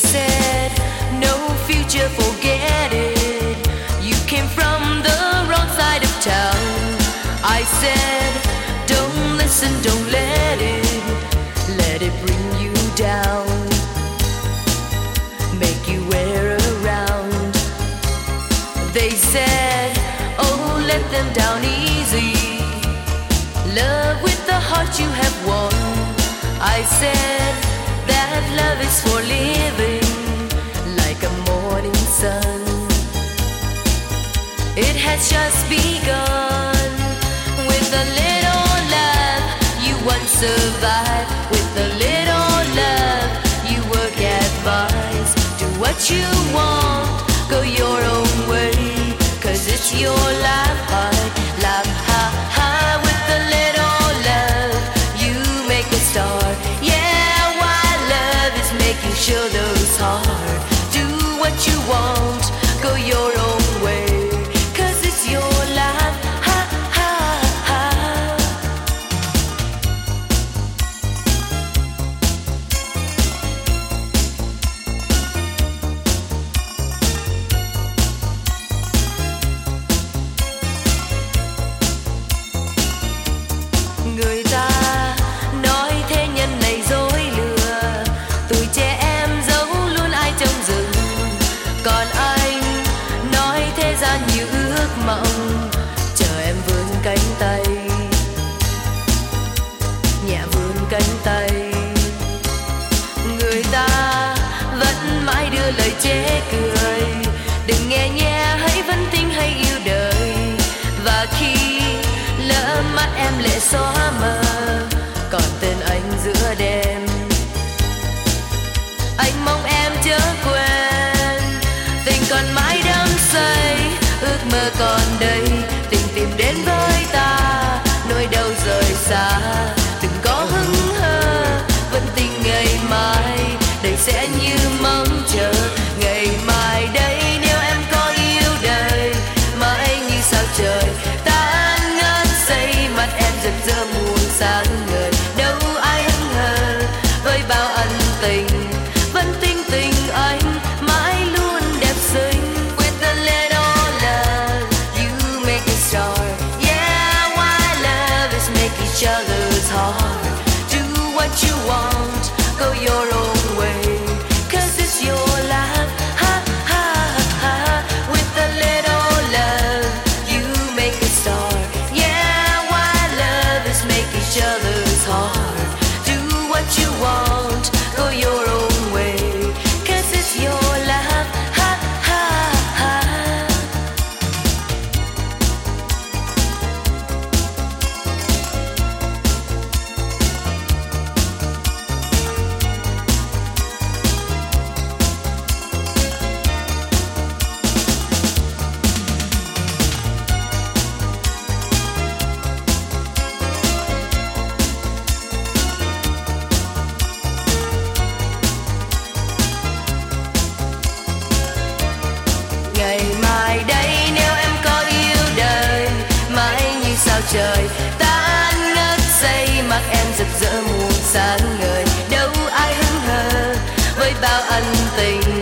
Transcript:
said, no future, forget it. You came from the wrong side of town. I said, don't listen, don't let it bring you down, make you wear around. They said, oh, let them down easy. Love with the heart you have won. I said that love is for living, like a morning sun. It has just begun. With a little love you once survived. With a little love you will get advice. Do what you want, go your own way, 'cause it's your life, life, ha, ha. With a little love you make a start. Yeah, why love is making sure those hard. Do what you want, go your own way, 'cause it's your life, ha, ha, ha. Người ta nói thế nhân này dối lừa, tuổi trẻ em giấu luôn ai trong rừng. Còn anh nói thế gian như ước mộng, chờ em vươn cánh tay, nhẹ vươn cánh tay. Người ta vẫn mãi đưa lời chế cười, đừng nghe nhẹ hãy vẫn tin hay yêu đời. Và khi lỡ mắt em lệ xóa mờ, còn tên anh giữa đêm, anh mong em chớ quên. Tình còn mãi đắm say, ước mơ còn đây, tình tìm đến với ta, nỗi đau rời xa. Đừng có hững hờ, vẫn tin ngày mai đây sẽ như mong chờ. Ngày mai đây nếu em có yêu đời, mãi như sao trời tan ngất say, mắt em rực rỡ muôn sáng ngời. Đâu ai hững hờ với bao ân tình, vẫn tin tình anh mãi luôn đẹp xinh. With a little love you make a start. Yeah, why love is make each other's heart. Do what you want, go your own way, 'cause it's your life, ha, ha, ha. With a little love you make a start. Yeah, why love is make each other's heart. Do what you want, go your own way, 'cause it's your life, ha, ha, ha. Ngày mai đây nếu em có yêu đời, mãi như sao trời tan ngất say, mắt em rực rỡ muôn sáng ngời. Đâu ai hững hờ với bao ân tình,